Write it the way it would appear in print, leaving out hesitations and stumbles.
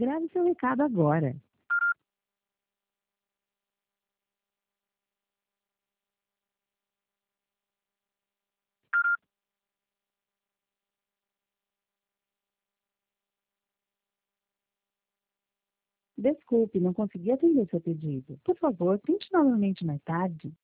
Grave seu recado agora. Desculpe, não consegui atender seu pedido. Por favor, tente novamente mais tarde.